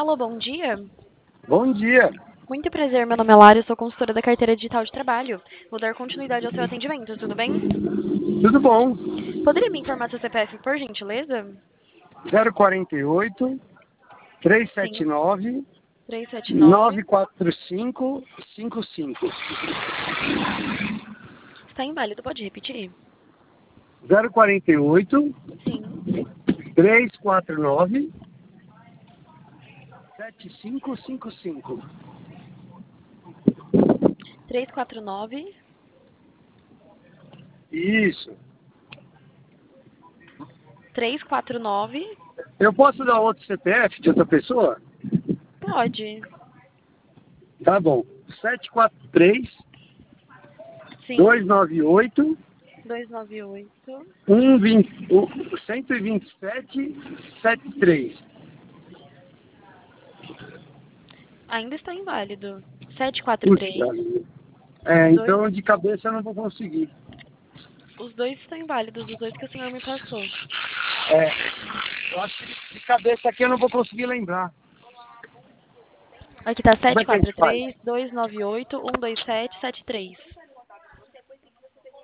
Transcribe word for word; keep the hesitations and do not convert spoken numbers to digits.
Alô, bom dia. Bom dia. Muito prazer, meu nome é Lara, eu sou consultora da carteira digital de trabalho. Vou dar continuidade ao seu atendimento, tudo bem? Tudo bom? Poderia me informar seu C P F, por gentileza? zero quarenta e oito, trezentos e setenta e Sim. nove, trezentos e setenta e nove. novecentos e quarenta e cinco, cinquenta e cinco. Está inválido, pode repetir? zero quarenta e oito, Sim. trezentos e quarenta e nove, setenta e cinco, cinquenta e cinco. trezentos e quarenta e nove. Isso. trezentos e quarenta e nove. Eu posso dar outro C P F de outra pessoa? Pode. Tá bom. sete quatro três, Sim. dois nove oito, duzentos e noventa e oito. um vinte, cento e vinte e sete, setenta e três. Ainda está inválido. setecentos e quarenta e Puxa. três. É, Dois... então de cabeça eu não vou conseguir. Os dois estão inválidos, os dois que o senhor me passou. É, eu acho que de cabeça aqui eu não vou conseguir lembrar. Aqui tá Como sete é que a quatro gente faz? três, dois nove oito, um dois sete, sete três.